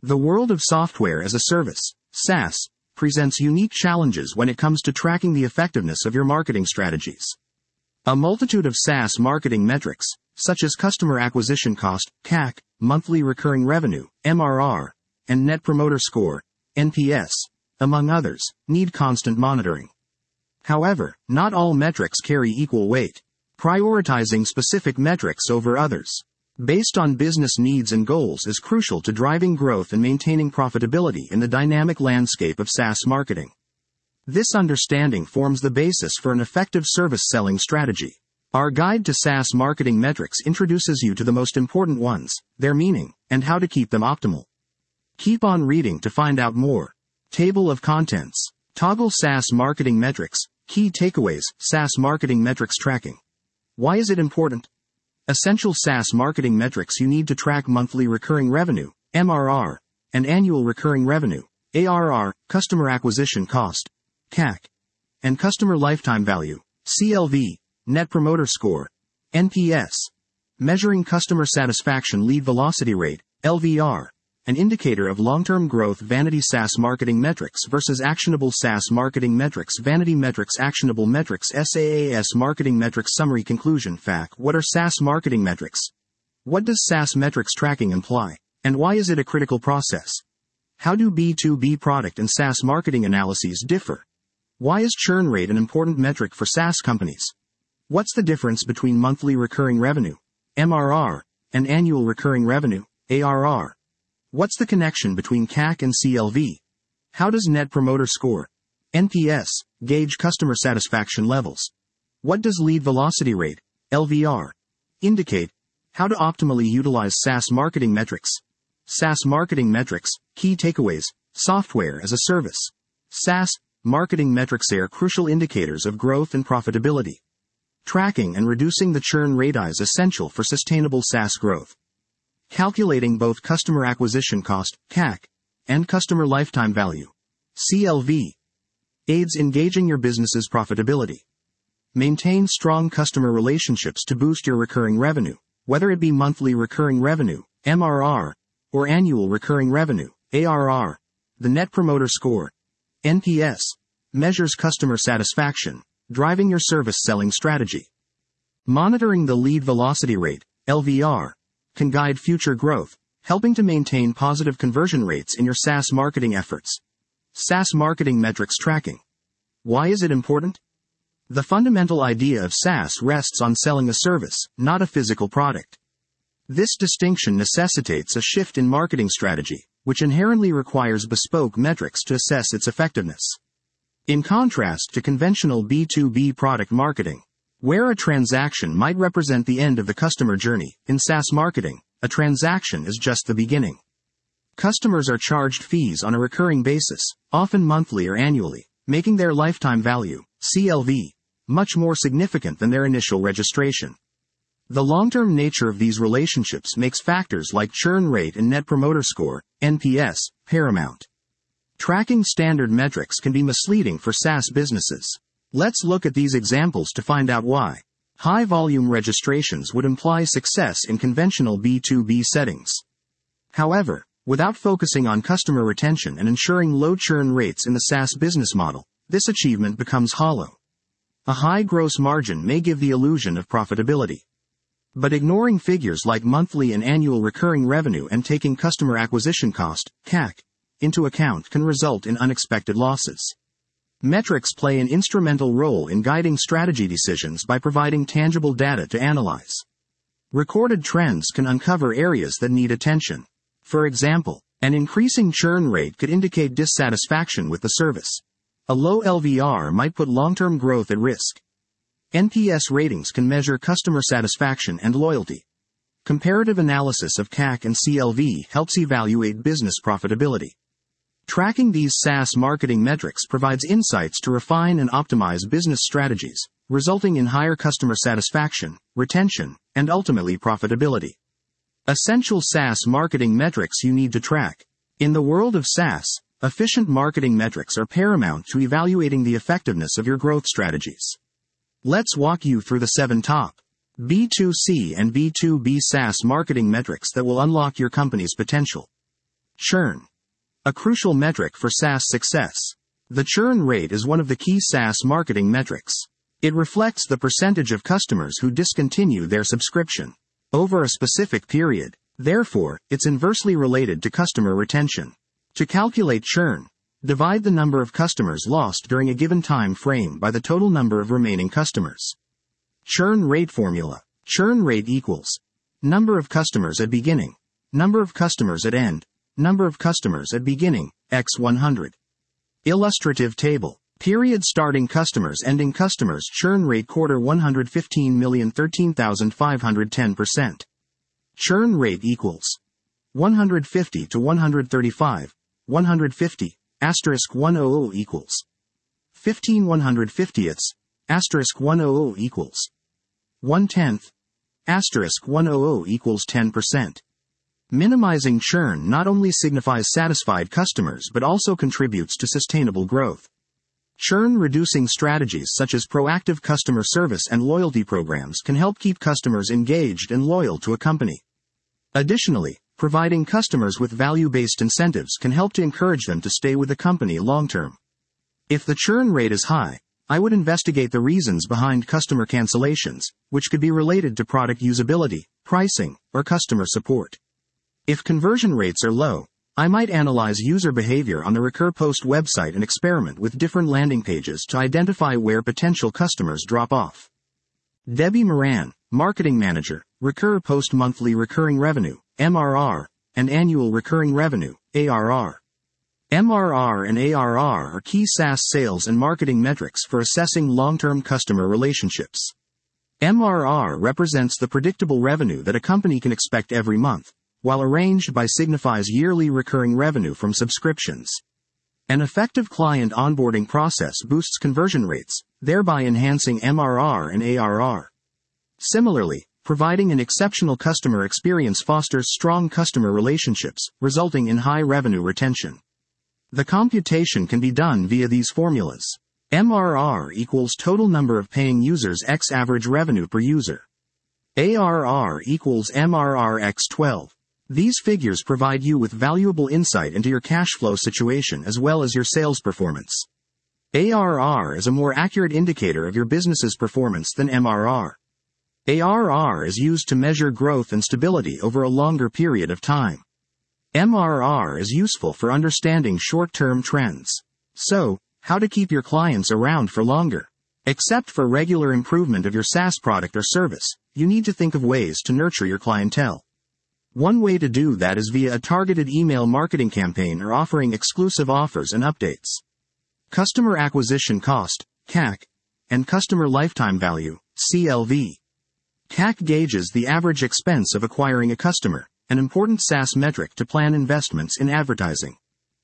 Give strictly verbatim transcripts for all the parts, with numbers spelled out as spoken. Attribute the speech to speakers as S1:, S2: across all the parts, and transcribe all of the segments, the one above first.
S1: The world of software as a service, SaaS, presents unique challenges when it comes to tracking the effectiveness of your marketing strategies. A multitude of SaaS marketing metrics, such as customer acquisition cost, C A C, monthly recurring revenue, M R R, and Net Promoter Score, N P S, among others, need constant monitoring. However, not all metrics carry equal weight, prioritizing specific metrics over others, based on business needs and goals, is crucial to driving growth and maintaining profitability in the dynamic landscape of SaaS marketing. This understanding forms the basis for an effective service selling strategy. Our guide to SaaS marketing metrics introduces you to the most important ones, their meaning, and how to keep them optimal. Keep on reading to find out more. Table of Contents. Toggle SaaS marketing metrics. Key takeaways. SaaS marketing metrics tracking. Why is it important? Essential SaaS marketing metrics you need to track: monthly recurring revenue, M R R, and annual recurring revenue, A R R, customer acquisition cost, C A C, and customer lifetime value, C L V, Net Promoter Score, N P S. Measuring customer satisfaction. Lead velocity rate, L V R, an indicator of long-term growth. Vanity SaaS marketing metrics versus actionable SaaS marketing metrics. Vanity metrics, actionable metrics. SaaS marketing metrics. Summary. Conclusion. F A Q. What are SaaS marketing metrics? What does SaaS metrics tracking imply? And why is it a critical process? How do B two B product and SaaS marketing analyses differ? Why is churn rate an important metric for SaaS companies? What's the difference between monthly recurring revenue, M R R, and annual recurring revenue, A R R? What's the connection between C A C and C L V? How does Net Promoter Score, N P S, gauge customer satisfaction levels? What does lead velocity rate, L V R, indicate? How to optimally utilize SaaS marketing metrics. SaaS marketing metrics. Key takeaways. Software as a service, SaaS marketing metrics are crucial indicators of growth and profitability. Tracking and reducing the churn rate is essential for sustainable SaaS growth. Calculating both customer acquisition cost, C A C, and customer lifetime value, C L V, aids in gauging your business's profitability. Maintain strong customer relationships to boost your recurring revenue, whether it be monthly recurring revenue, M R R, or annual recurring revenue, A R R. The Net Promoter Score, N P S, measures customer satisfaction, driving your service selling strategy. Monitoring the lead velocity rate, L V R, can guide future growth, helping to maintain positive conversion rates in your SaaS marketing efforts. SaaS marketing metrics tracking. Why is it important? The fundamental idea of SaaS rests on selling a service, not a physical product. This distinction necessitates a shift in marketing strategy, which inherently requires bespoke metrics to assess its effectiveness. In contrast to conventional B two B product marketing, where a transaction might represent the end of the customer journey, in SaaS marketing, a transaction is just the beginning. Customers are charged fees on a recurring basis, often monthly or annually, making their lifetime value, C L V, much more significant than their initial registration. The long-term nature of these relationships makes factors like churn rate and Net Promoter Score, N P S, paramount. Tracking standard metrics can be misleading for SaaS businesses. Let's look at these examples to find out why. High-volume registrations would imply success in conventional B two B settings. However, without focusing on customer retention and ensuring low churn rates in the SaaS business model, this achievement becomes hollow. A high gross margin may give the illusion of profitability. But ignoring figures like monthly and annual recurring revenue and taking customer acquisition cost, C A C, into account can result in unexpected losses. Metrics play an instrumental role in guiding strategy decisions by providing tangible data to analyze. Recorded trends can uncover areas that need attention. For example, an increasing churn rate could indicate dissatisfaction with the service. A low L V R might put long-term growth at risk. N P S ratings can measure customer satisfaction and loyalty. Comparative analysis of C A C and C L V helps evaluate business profitability. Tracking these SaaS marketing metrics provides insights to refine and optimize business strategies, resulting in higher customer satisfaction, retention, and ultimately profitability. Essential SaaS marketing metrics you need to track. In the world of SaaS, efficient marketing metrics are paramount to evaluating the effectiveness of your growth strategies. Let's walk you through the seven top B two C and B two B SaaS marketing metrics that will unlock your company's potential. Churn. A crucial metric for SaaS success. The churn rate is one of the key SaaS marketing metrics. It reflects the percentage of customers who discontinue their subscription over a specific period. Therefore, it's inversely related to customer retention. To calculate churn, divide the number of customers lost during a given time frame by the total number of remaining customers. Churn rate formula. Churn rate equals number of customers at beginning, number of customers at end, number of customers at beginning, x one hundred. Illustrative table. Period starting customers ending customers churn rate quarter one hundred fifteen million thirteen thousand five hundred ten percent. Churn rate equals one hundred fifty to one hundred thirty-five, one hundred fifty, asterisk one hundred equals fifteen one hundred fiftieths, asterisk one hundred equals one tenth, asterisk one hundred equals ten percent. Minimizing churn not only signifies satisfied customers but also contributes to sustainable growth. Churn-reducing strategies such as proactive customer service and loyalty programs can help keep customers engaged and loyal to a company. Additionally, providing customers with value-based incentives can help to encourage them to stay with the company long-term. If the churn rate is high, I would investigate the reasons behind customer cancellations, which could be related to product usability, pricing, or customer support. If conversion rates are low, I might analyze user behavior on the RecurPost website and experiment with different landing pages to identify where potential customers drop off. Debbie Moran, Marketing Manager, RecurPost Monthly Recurring Revenue, M R R, and Annual Recurring Revenue, A R R. M R R and A R R are key SaaS sales and marketing metrics for assessing long-term customer relationships. M R R represents the predictable revenue that a company can expect every month, while arranged by signifies yearly recurring revenue from subscriptions. An effective client onboarding process boosts conversion rates, thereby enhancing M R R and A R R. Similarly, providing an exceptional customer experience fosters strong customer relationships, resulting in high revenue retention. The computation can be done via these formulas. M R R equals total number of paying users x average revenue per user. A R R equals M R R x twelve. These figures provide you with valuable insight into your cash flow situation as well as your sales performance. A R R is a more accurate indicator of your business's performance than M R R. A R R is used to measure growth and stability over a longer period of time. M R R is useful for understanding short-term trends. So, how to keep your clients around for longer? Except for regular improvement of your SaaS product or service, you need to think of ways to nurture your clientele. One way to do that is via a targeted email marketing campaign or offering exclusive offers and updates. Customer acquisition cost, C A C, and customer lifetime value, C L V. C A C gauges the average expense of acquiring a customer, an important SaaS metric to plan investments in advertising.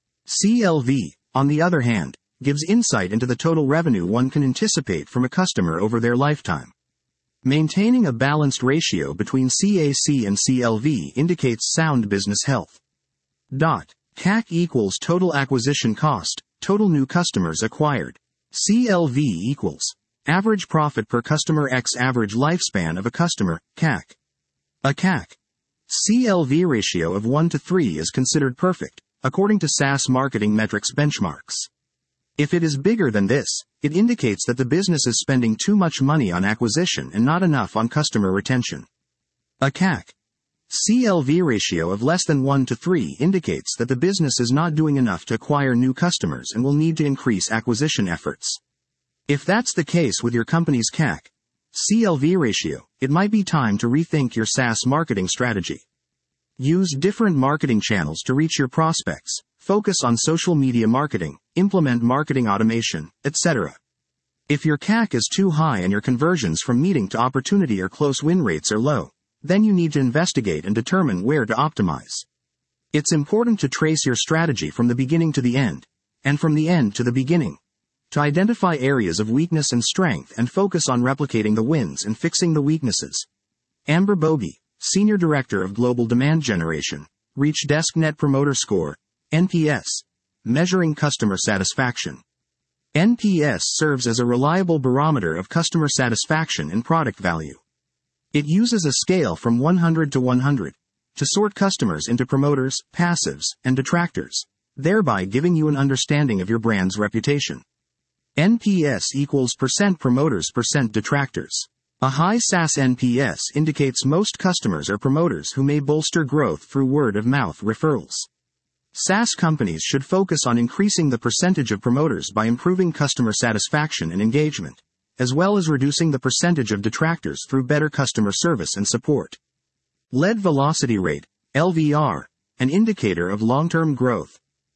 S1: C L V, on the other hand, gives insight into the total revenue one can anticipate from a customer over their lifetime. Maintaining a balanced ratio between C A C and C L V indicates sound business health. Dot. C A C equals total acquisition cost, total new customers acquired. C L V equals average profit per customer x average lifespan of a customer, C A C. A C A C C L V ratio of one to three is considered perfect, according to SaaS marketing metrics benchmarks. If it is bigger than this, it indicates that the business is spending too much money on acquisition and not enough on customer retention. A C A C C L V ratio of less than one to three indicates that the business is not doing enough to acquire new customers and will need to increase acquisition efforts. If that's the case with your company's C A C C L V ratio, it might be time to rethink your SaaS marketing strategy. Use different marketing channels to reach your prospects, focus on social media marketing, implement marketing automation, et cetera. If your C A C is too high and your conversions from meeting to opportunity or close win rates are low, then you need to investigate and determine where to optimize. It's important to trace your strategy from the beginning to the end, and from the end to the beginning, to identify areas of weakness and strength and focus on replicating the wins and fixing the weaknesses. Amber Bogie, Senior Director of Global Demand Generation, Reach Desk Net Promoter Score, N P S, measuring customer satisfaction. N P S serves as a reliable barometer of customer satisfaction and product value. It uses a scale from one hundred to one hundred, to sort customers into promoters, passives, and detractors, thereby giving you an understanding of your brand's reputation. N P S equals percent promoters percent detractors. A high SaaS N P S indicates most customers are promoters who may bolster growth through word-of-mouth referrals. SaaS companies should focus on increasing the percentage of promoters by improving customer satisfaction and engagement, as well as reducing the percentage of detractors through better customer service and support. Lead velocity rate, L V R, an indicator of long-term growth.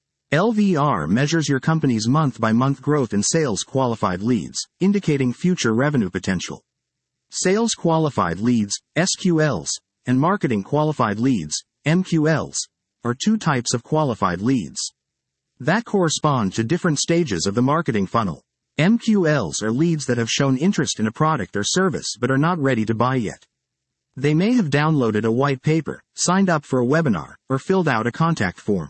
S1: L V R measures your company's month-by-month growth in sales qualified leads, indicating future revenue potential. Sales qualified leads, S Q Ls, and marketing qualified leads, M Q Ls, are two types of qualified leads that correspond to different stages of the marketing funnel. M Q Ls are leads that have shown interest in a product or service but are not ready to buy yet. They may have downloaded a white paper, signed up for a webinar, or filled out a contact form.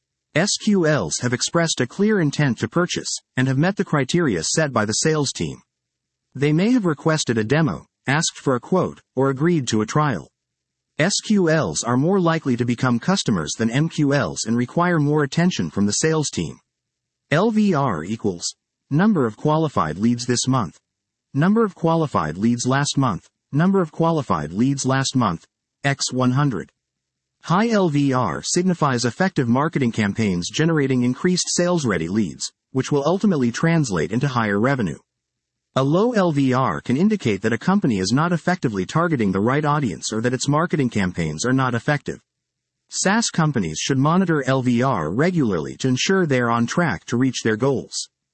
S1: S Q Ls have expressed a clear intent to purchase, and have met the criteria set by the sales team. They may have requested a demo, asked for a quote, or agreed to a trial. S Q Ls are more likely to become customers than M Q Ls and require more attention from the sales team. L V R equals number of qualified leads this month, number of qualified leads last month, number of qualified leads last month, by one hundred. High L V R signifies effective marketing campaigns generating increased sales-ready leads, which will ultimately translate into higher revenue. A low L V R can indicate that a company is not effectively targeting the right audience or that its marketing campaigns are not effective. SaaS companies should monitor L V R regularly to ensure they are on track to reach their goals.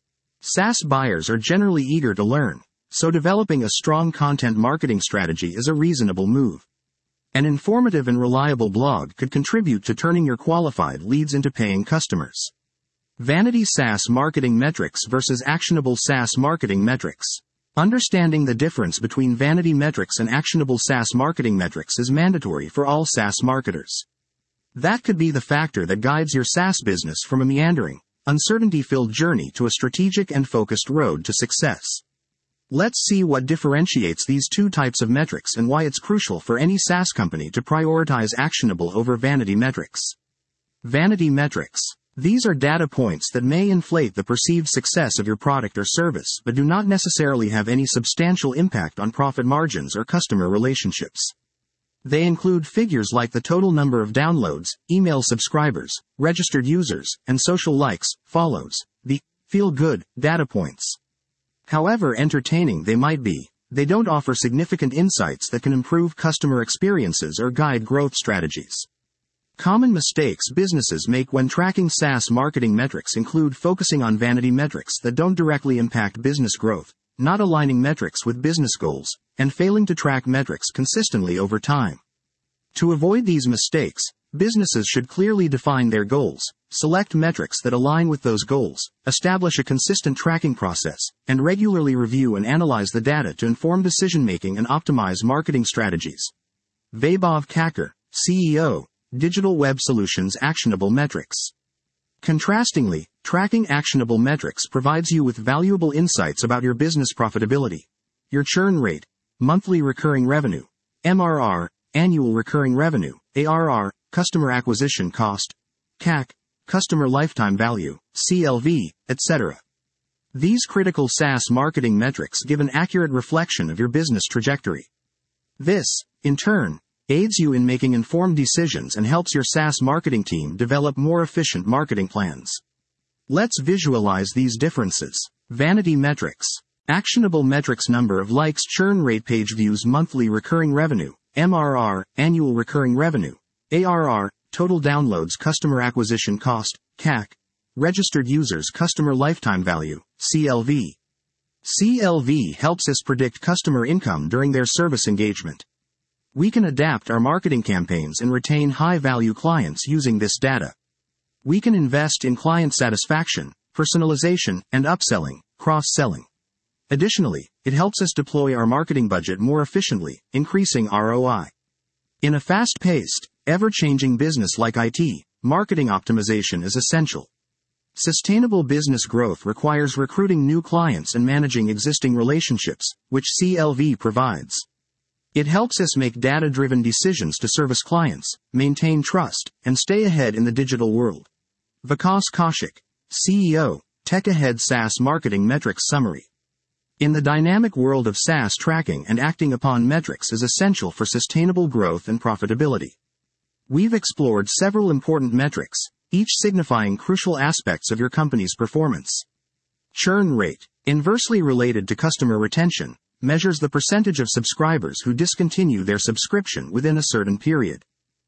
S1: SaaS buyers are generally eager to learn, so developing a strong content marketing strategy is a reasonable move. An informative and reliable blog could contribute to turning your qualified leads into paying customers. Vanity SaaS marketing metrics versus actionable SaaS marketing metrics. Understanding the difference between vanity metrics and actionable SaaS marketing metrics is mandatory for all SaaS marketers. That could be the factor that guides your SaaS business from a meandering, uncertainty-filled journey to a strategic and focused road to success. Let's see what differentiates these two types of metrics and why it's crucial for any SaaS company to prioritize actionable over vanity metrics. Vanity metrics. These are data points that may inflate the perceived success of your product or service but do not necessarily have any substantial impact on profit margins or customer relationships. They include figures like the total number of downloads, email subscribers, registered users, and social likes, follows, the feel-good data points. However entertaining they might be, they don't offer significant insights that can improve customer experiences or guide growth strategies. Common mistakes businesses make when tracking SaaS marketing metrics include focusing on vanity metrics that don't directly impact business growth, not aligning metrics with business goals, and failing to track metrics consistently over time. To avoid these mistakes, businesses should clearly define their goals, select metrics that align with those goals, establish a consistent tracking process, and regularly review and analyze the data to inform decision-making and optimize marketing strategies. Vaibhav Kakkar, C E O, Digital Web Solutions Actionable Metrics. Contrastingly, tracking actionable metrics provides you with valuable insights about your business profitability, your churn rate, monthly recurring revenue, M R R, annual recurring revenue, A R R, customer acquisition cost, C A C, customer lifetime value, C L V, et cetera. These critical SaaS marketing metrics give an accurate reflection of your business trajectory. This, in turn, aids you in making informed decisions and helps your SaaS marketing team develop more efficient marketing plans. Let's visualize these differences. Vanity metrics. Actionable metrics: number of likes, churn rate, page views, monthly recurring revenue, M R R, annual recurring revenue, A R R, total downloads, customer acquisition cost, C A C, registered users, customer lifetime value, C L V. C L V helps us predict customer income during their service engagement. We can adapt our marketing campaigns and retain high-value clients using this data. We can invest in client satisfaction, personalization, and upselling, cross-selling. Additionally, it helps us deploy our marketing budget more efficiently, increasing R O I. In a fast-paced, ever-changing business like I T, marketing optimization is essential. Sustainable business growth requires recruiting new clients and managing existing relationships, which C L V provides. It helps us make data-driven decisions to service clients, maintain trust, and stay ahead in the digital world. Vikas Kaushik, C E O, Tech Ahead SaaS Marketing Metrics Summary. In the dynamic world of SaaS, tracking and acting upon metrics is essential for sustainable growth and profitability. We've explored several important metrics, each signifying crucial aspects of your company's performance. Churn rate, inversely related to customer retention, measures the percentage of subscribers who discontinue their subscription within a certain period.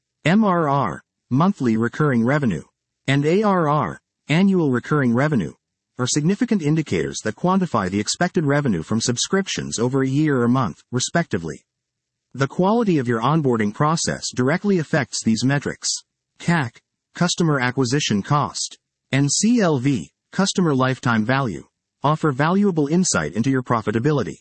S1: M R R, monthly recurring revenue, and A R R, annual recurring revenue, are significant indicators that quantify the expected revenue from subscriptions over a year or month, respectively. The quality of your onboarding process directly affects these metrics. C A C, customer acquisition cost, and C L V, customer lifetime value, offer valuable insight into your profitability.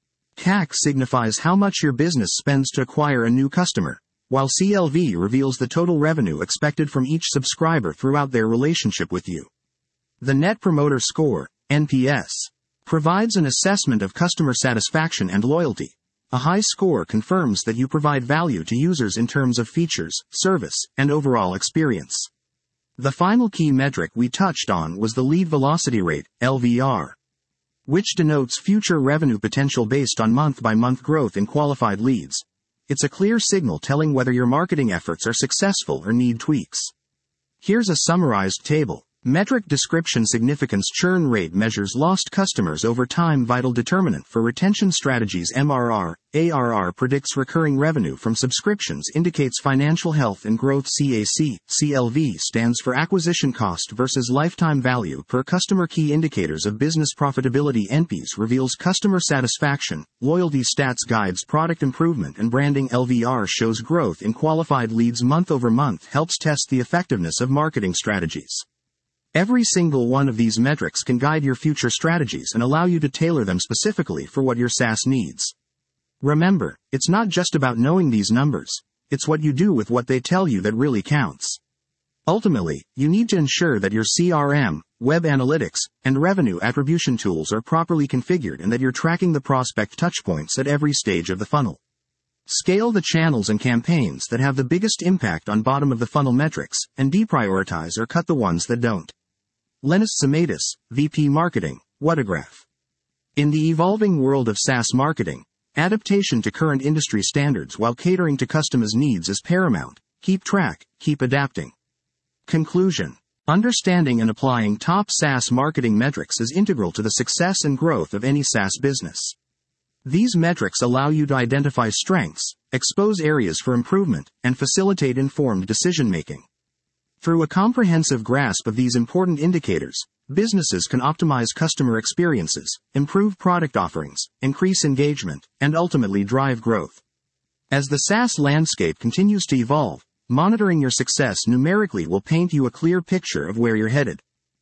S1: C A C signifies how much your business spends to acquire a new customer, while C L V reveals the total revenue expected from each subscriber throughout their relationship with you. The Net Promoter Score, N P S, provides an assessment of customer satisfaction and loyalty. A high score confirms that you provide value to users in terms of features, service, and overall experience. The final key metric we touched on was the lead velocity rate, L V R, which denotes future revenue potential based on month-by-month growth in qualified leads. It's a clear signal telling whether your marketing efforts are successful or need tweaks. Here's a summarized table. Metric description: significance. Churn rate measures lost customers over time. Vital determinant for retention strategies. M R R, A R R predicts recurring revenue from subscriptions, indicates financial health and growth. C A C, C L V stands for acquisition cost versus lifetime value per customer. Key indicators of business profitability. N P S reveals customer satisfaction, loyalty. Stats guides product improvement and branding. L V R shows growth in qualified leads month over month, helps test the effectiveness of marketing strategies. Every single one of these metrics can guide your future strategies and allow you to tailor them specifically for what your SaaS needs. Remember, it's not just about knowing these numbers, it's what you do with what they tell you that really counts. Ultimately, you need to ensure that your C R M, web analytics, and revenue attribution tools are properly configured and that you're tracking the prospect touchpoints at every stage of the funnel. Scale the channels and campaigns that have the biggest impact on bottom of the funnel metrics, and deprioritize or cut the ones that don't. Lenis Samatis, V P Marketing, Whatagraph. In the evolving world of SaaS marketing, adaptation to current industry standards while catering to customers' needs is paramount. Keep track, keep adapting. Conclusion. Understanding and applying top SaaS marketing metrics is integral to the success and growth of any SaaS business. These metrics allow you to identify strengths, expose areas for improvement, and facilitate informed decision-making. Through a comprehensive grasp of these important indicators, businesses can optimize customer experiences, improve product offerings, increase engagement, and ultimately drive growth. As the SaaS landscape continues to evolve, monitoring your success numerically will paint you a clear picture of where you're headed.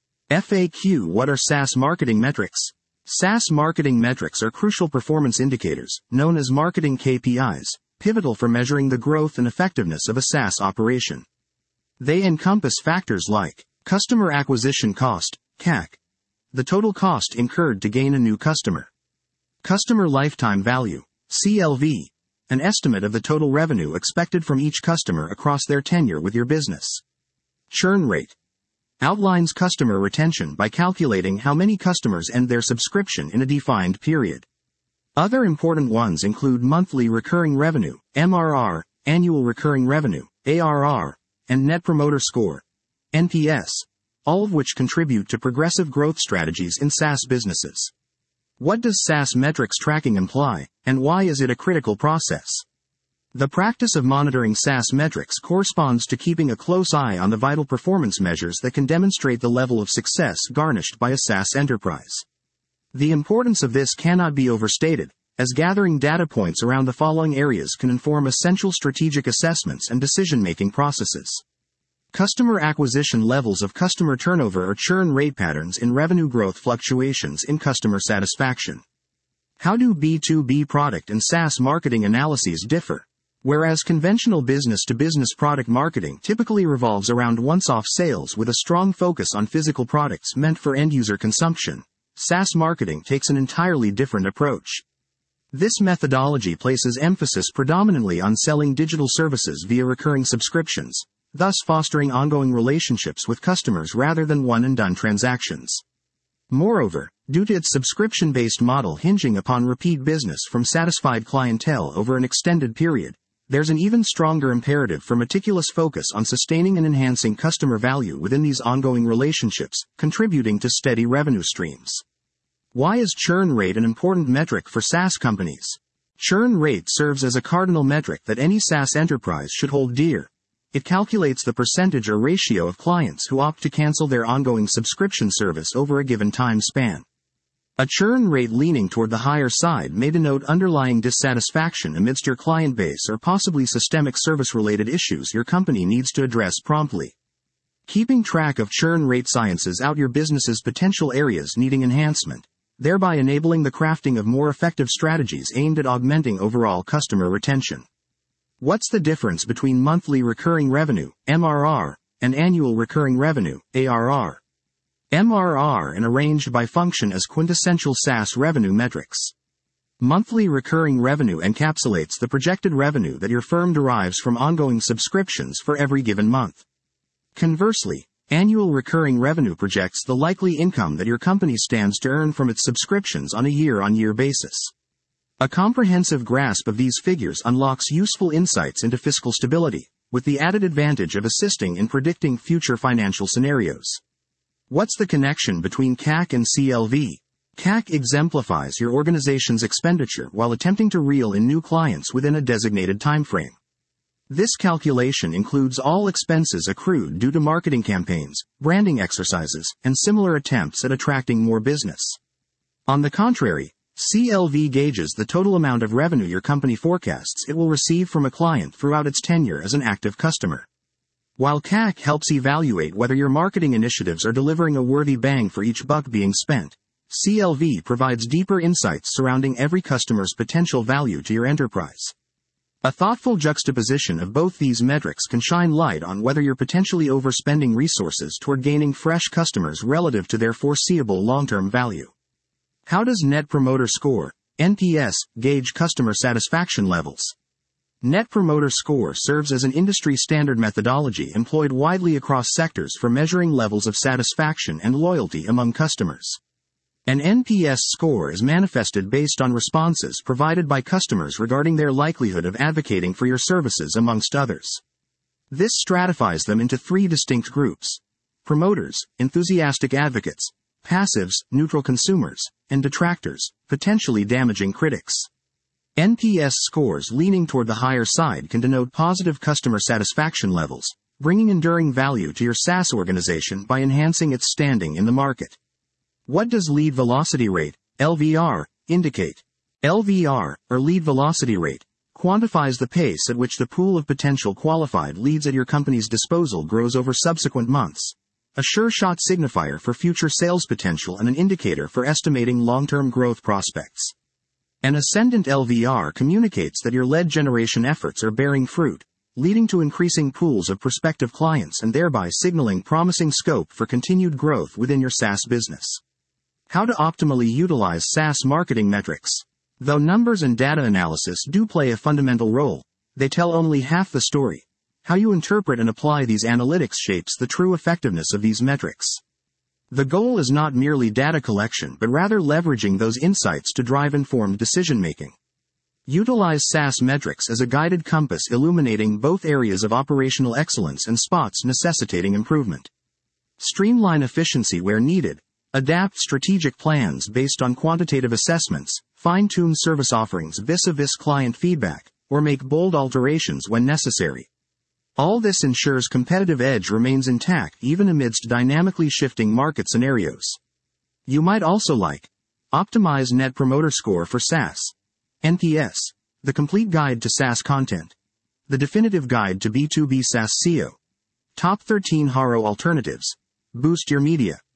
S1: F A Q. What are SaaS marketing metrics? SaaS marketing metrics are crucial performance indicators, known as marketing K P Is, pivotal for measuring the growth and effectiveness of a SaaS operation. They encompass factors like customer acquisition cost, C A C, the total cost incurred to gain a new customer; customer lifetime value, C L V, an estimate of the total revenue expected from each customer across their tenure with your business; churn rate, outlines customer retention by calculating how many customers end their subscription in a defined period. Other important ones include monthly recurring revenue, M R R, annual recurring revenue, A R R, and Net Promoter Score, N P S, all of which contribute to progressive growth strategies in SaaS businesses. What does SaaS metrics tracking imply, and why is it a critical process? The practice of monitoring SaaS metrics corresponds to keeping a close eye on the vital performance measures that can demonstrate the level of success garnished by a SaaS enterprise. The importance of this cannot be overstated, as gathering data points around the following areas can inform essential strategic assessments and decision-making processes. Customer acquisition levels of customer turnover or churn rate, patterns in revenue growth, fluctuations in customer satisfaction. How do B two B product and SaaS marketing analyses differ? Whereas conventional business-to-business product marketing typically revolves around once-off sales with a strong focus on physical products meant for end-user consumption, SaaS marketing takes an entirely different approach. This methodology places emphasis predominantly on selling digital services via recurring subscriptions, thus fostering ongoing relationships with customers rather than one-and-done transactions. Moreover, due to its subscription-based model hinging upon repeat business from satisfied clientele over an extended period, there's an even stronger imperative for meticulous focus on sustaining and enhancing customer value within these ongoing relationships, contributing to steady revenue streams. Why is churn rate an important metric for SaaS companies? Churn rate serves as a cardinal metric that any SaaS enterprise should hold dear. It calculates the percentage or ratio of clients who opt to cancel their ongoing subscription service over a given time span. A churn rate leaning toward the higher side may denote underlying dissatisfaction amidst your client base or possibly systemic service-related issues your company needs to address promptly. Keeping track of churn rate sciences out your business's potential areas needing enhancement, thereby enabling the crafting of more effective strategies aimed at augmenting overall customer retention. What's the difference between monthly recurring revenue, M R R, and annual recurring revenue, A R R? M R R are arranged by function as quintessential SaaS revenue metrics. Monthly recurring revenue encapsulates the projected revenue that your firm derives from ongoing subscriptions for every given month. Conversely, annual recurring revenue projects the likely income that your company stands to earn from its subscriptions on a year-on-year basis. A comprehensive grasp of these figures unlocks useful insights into fiscal stability, with the added advantage of assisting in predicting future financial scenarios. What's the connection between C A C and C L V? C A C exemplifies your organization's expenditure while attempting to reel in new clients within a designated timeframe. This calculation includes all expenses accrued due to marketing campaigns, branding exercises, and similar attempts at attracting more business. On the contrary, C L V gauges the total amount of revenue your company forecasts it will receive from a client throughout its tenure as an active customer. While C A C helps evaluate whether your marketing initiatives are delivering a worthy bang for each buck being spent, C L V provides deeper insights surrounding every customer's potential value to your enterprise. A thoughtful juxtaposition of both these metrics can shine light on whether you're potentially overspending resources toward gaining fresh customers relative to their foreseeable long-term value. How does Net Promoter Score, N P S, gauge customer satisfaction levels? Net Promoter Score serves as an industry-standard methodology employed widely across sectors for measuring levels of satisfaction and loyalty among customers. An N P S score is manifested based on responses provided by customers regarding their likelihood of advocating for your services amongst others. This stratifies them into three distinct groups: promoters, enthusiastic advocates; passives, neutral consumers; and detractors, potentially damaging critics. N P S scores leaning toward the higher side can denote positive customer satisfaction levels, bringing enduring value to your SaaS organization by enhancing its standing in the market. What does lead velocity rate, L V R, indicate? L V R, or lead velocity rate, quantifies the pace at which the pool of potential qualified leads at your company's disposal grows over subsequent months. A sure-shot signifier for future sales potential and an indicator for estimating long-term growth prospects. An ascendant L V R communicates that your lead generation efforts are bearing fruit, leading to increasing pools of prospective clients and thereby signaling promising scope for continued growth within your SaaS business. How to optimally utilize SaaS marketing metrics. Though numbers and data analysis do play a fundamental role, they tell only half the story. How you interpret and apply these analytics shapes the true effectiveness of these metrics. The goal is not merely data collection but rather leveraging those insights to drive informed decision-making. Utilize SaaS metrics as a guided compass illuminating both areas of operational excellence and spots necessitating improvement. Streamline efficiency where needed. Adapt strategic plans based on quantitative assessments, fine-tune service offerings vis-a-vis client feedback, or make bold alterations when necessary. All this ensures competitive edge remains intact even amidst dynamically shifting market scenarios. You might also like Optimize Net Promoter Score for SaaS. N P S. The Complete Guide to SaaS Content. The Definitive Guide to B two B SaaS S E O. Top thirteen H A R O Alternatives. Boost Your Media.